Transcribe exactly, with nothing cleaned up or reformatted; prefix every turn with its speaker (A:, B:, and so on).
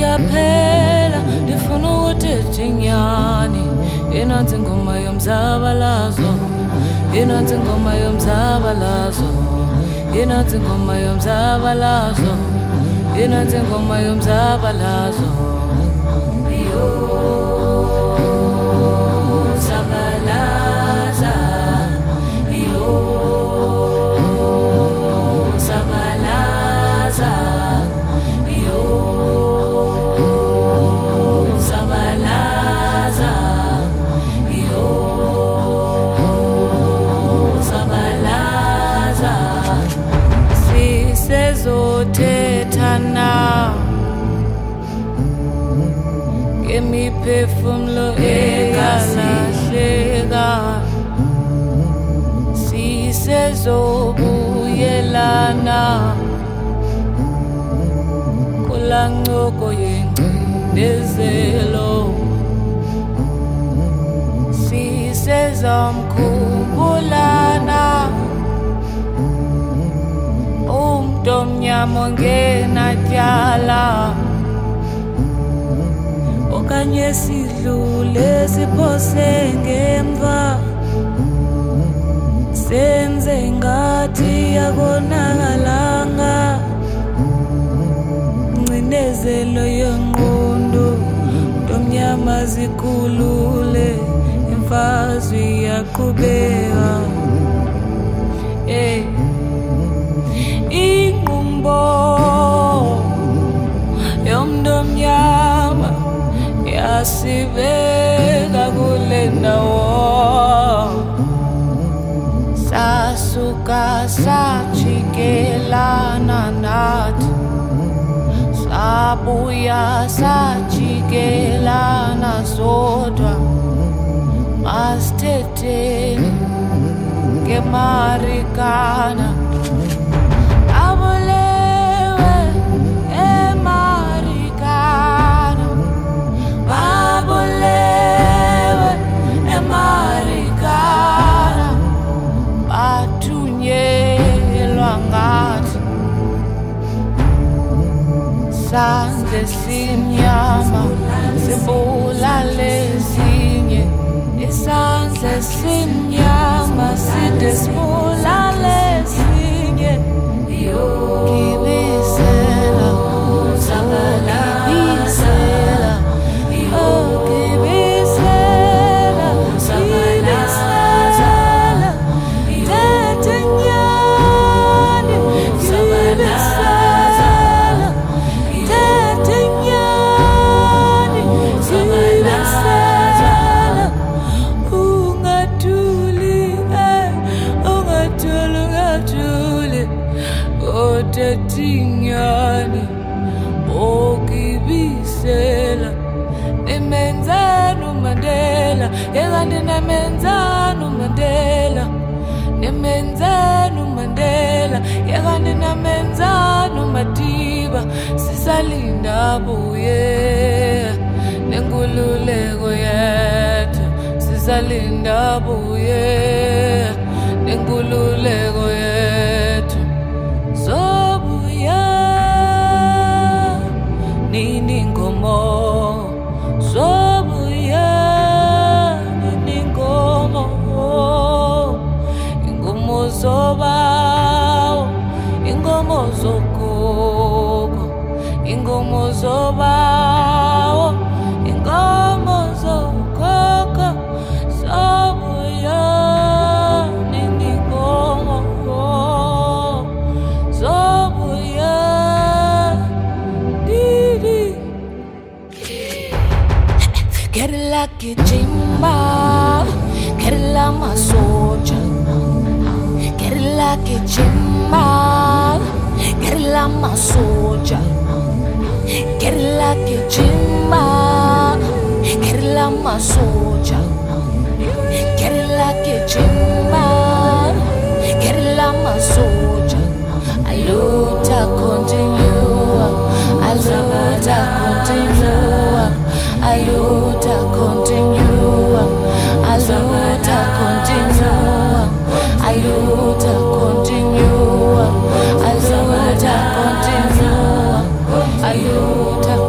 A: yaphela ndifuna uthetha inyani inansi ingoma yomzabalazo inansi ingoma yomzabalazo inansi ingoma yomzabalazo inansi ingoma yomzabalazo yo zabalaza yo zabalaza yo zabalaza yo zabalaza sisezothetha imiphefumulo eyalahleka sisezobuyelana kulaa ncoko yengcindezelo sisezamkhumbulana umntu omnyama ongenatyala okanye sidlule siphose ngemva senze ngathi akonakalanga ngcinezelo yengqondo ntomnyama zikhulule imfazwe yaqhubeka eh inqumbo yomntomnyama yasibeka kule ndawo sasuka sajikelana nathi sabuya sajikelana sodwa masithetheni ngemarikana babulewe emarikana bathunyelwa ngathi sandle simnyama sibulale ezinye isandle simnyama side sibulale ezinye gibisela gibisela Tinyani okibisela nemenzanu Mandela yekandi nemenzanu Mandela nemenzanu Mandela yekandi nemenzanu Madiba sisalinda buye nenkululeko yethu sisalinda buye nenkululeko yethu nini ngomo zobuya nini ngomo ingomo zobawo ingomo zokoko ingomo zobawo ingomo zokoko zobuya nini ngomo zobuya get it like a jimba, get it like my soldier. Get it like a jimba, get it like my soldier. Get it like a jimba, get it like my soldier. Get it like a jimba, get it like my soldier. I love to continue, I love to continue. Aluta continua, aluta continua, aluta continua, aluta continua, aluta